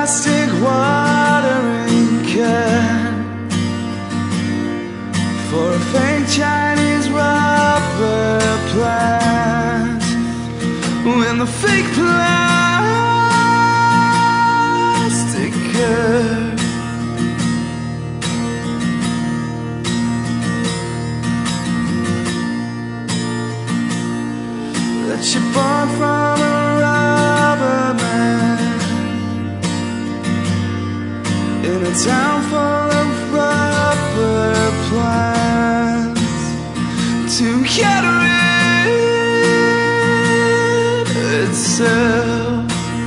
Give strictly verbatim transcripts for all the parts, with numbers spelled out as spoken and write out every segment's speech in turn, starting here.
plastic watering can for a fake Chinese rubber plant. When the fake plastic curve that you bought from a rubber man in a town full of rubber plants to get rid itself.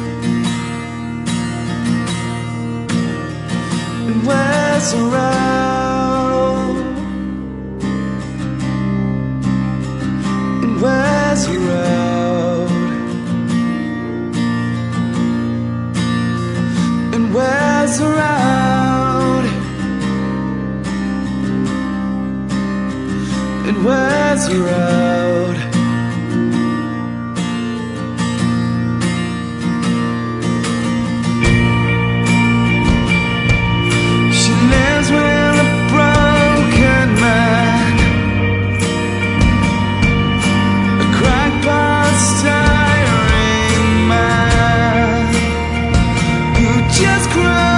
And where's the road? And where's the road? And where's the road? And where's the road? She lives with a broken man, a crackpot staring man who just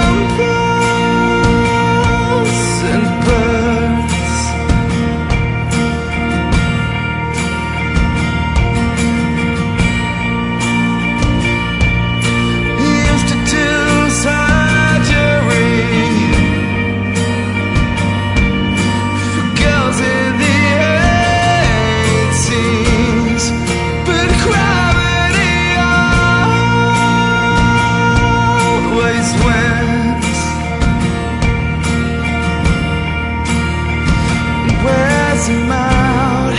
crumbles and burns. He used to do surgery for girls in the eighties, but gravity always wins. And wears him out.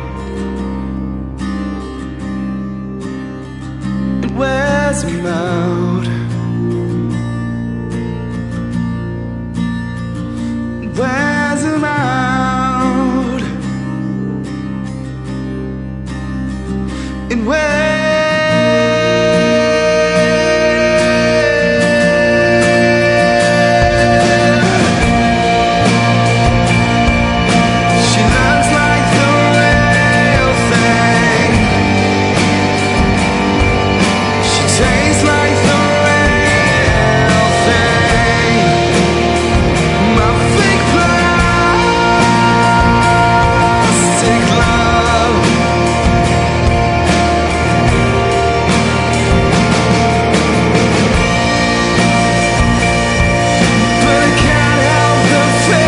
It wears him out. It wears him out. It wears. She looks like the real thing. She tastes like the real thing. My fake plastic love. But I can't help the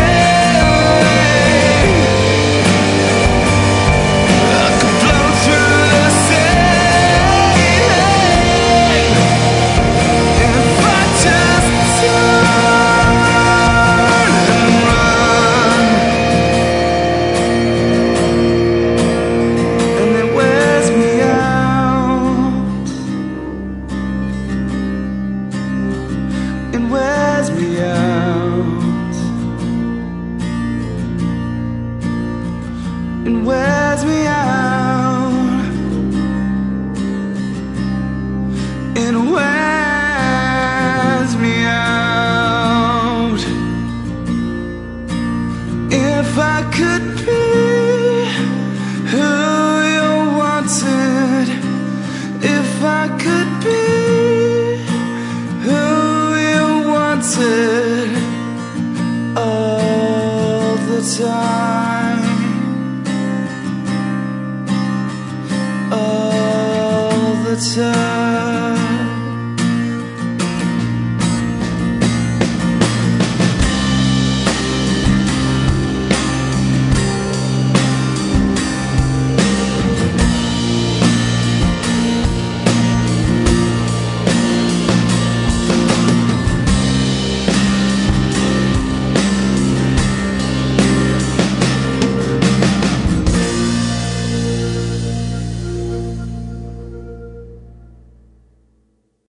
feeling I could blow through the ceiling if I just turn and run. And it wears me out. It wears me out. It wears me out. It wears me out. If I could be who you wanted, if I could be who you wanted all the time, all the time.